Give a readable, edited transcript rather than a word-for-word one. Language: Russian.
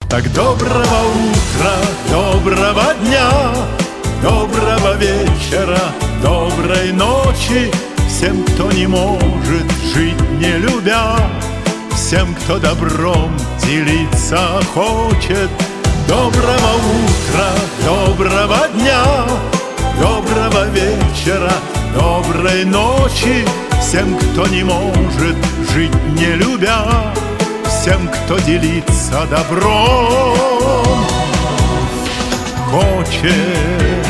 Так доброго утра, доброго дня, доброго вечера, доброй ночи всем, кто не может жить не любя, всем, кто добром делиться хочет. Доброго утра, доброго дня, доброго вечера, доброй ночи всем, кто не может жить не любя, всем, кто делиться добром хочет.